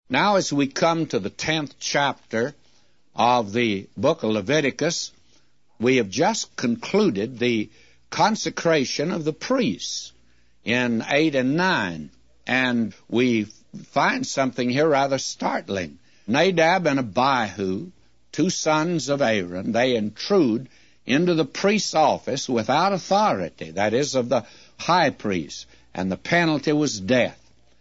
Now, as we come to the 10th chapter of the book of Leviticus, we have just concluded the consecration of the priests in 8 and 9, and we find something here rather startling. Nadab and Abihu, two sons of Aaron, they intrude into the priest's office without authority, that is, of the high priest, and the penalty was death.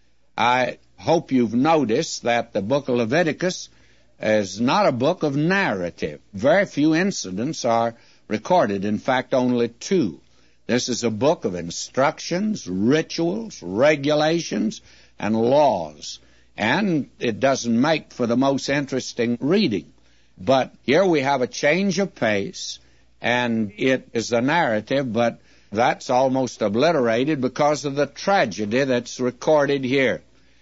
I hope you've noticed that the book of Leviticus is not a book of narrative. Very few incidents are recorded, in fact, only two. This is a book of instructions, rituals, regulations, and laws, and it doesn't make for the most interesting reading. But here we have a change of pace, and it is the narrative, but that's almost obliterated because of the tragedy that's recorded here.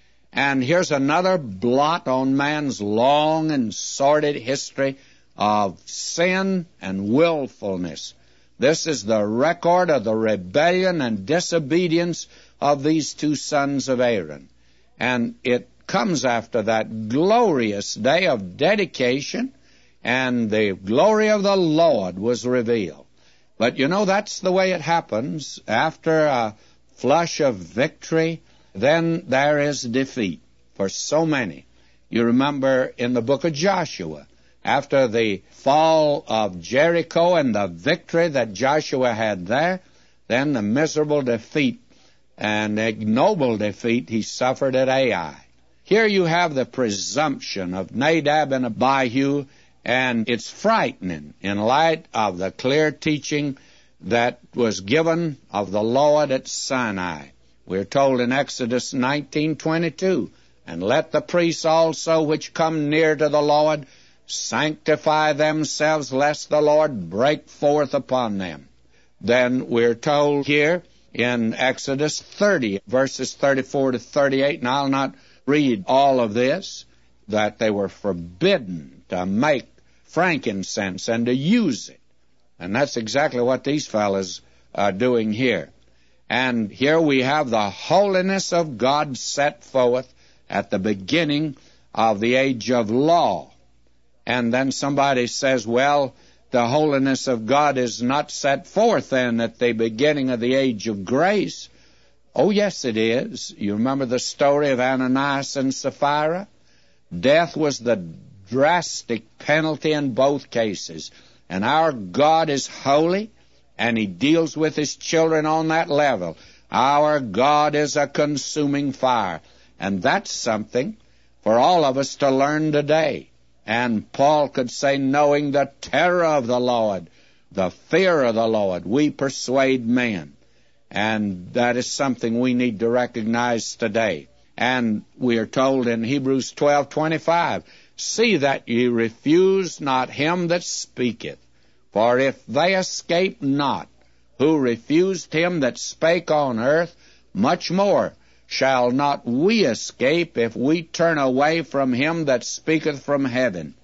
And here's another blot on man's long and sordid history of sin and willfulness. This is the record of the rebellion and disobedience of these two sons of Aaron. And it comes after that glorious day of dedication, and the glory of the Lord was revealed. But you know, that's the way it happens. After a flush of victory, then there is defeat for so many. You remember in the book of Joshua, after the fall of Jericho and the victory that Joshua had there, then the miserable defeat and ignoble defeat he suffered at Ai. Here you have the presumption of Nadab and Abihu, and it's frightening in light of the clear teaching that was given of the Lord at Sinai. We're told in Exodus 19:22, "And let the priests also which come near to the Lord sanctify themselves, lest the Lord break forth upon them." Then we're told here in Exodus 30, verses 34 to 38, and I'll not read all of this, that they were forbidden to make frankincense and to use it. And that's exactly what these fellows are doing here. And here we have the holiness of God set forth at the beginning of the age of law. And then somebody says, well, the holiness of God is not set forth then at the beginning of the age of grace. Oh, yes, it is. You remember the story of Ananias and Sapphira? Death was the drastic penalty in both cases. And our God is holy, and He deals with His children on that level. Our God is a consuming fire. And that's something for all of us to learn today. And Paul could say, knowing the terror of the Lord, the fear of the Lord, we persuade men. And that is something we need to recognize today. And we are told in Hebrews 12:25, "See that ye refuse not him that speaketh. For if they escape not, who refused him that spake on earth, much more shall not we escape if we turn away from him that speaketh from heaven."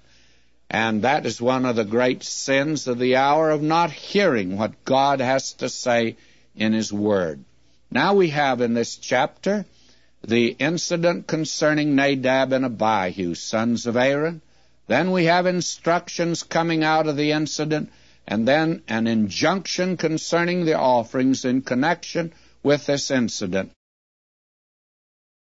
And that is one of the great sins of the hour, of not hearing what God has to say in His Word. Now we have in this chapter the incident concerning Nadab and Abihu, sons of Aaron. Then we have instructions coming out of the incident, and then an injunction concerning the offerings in connection with this incident.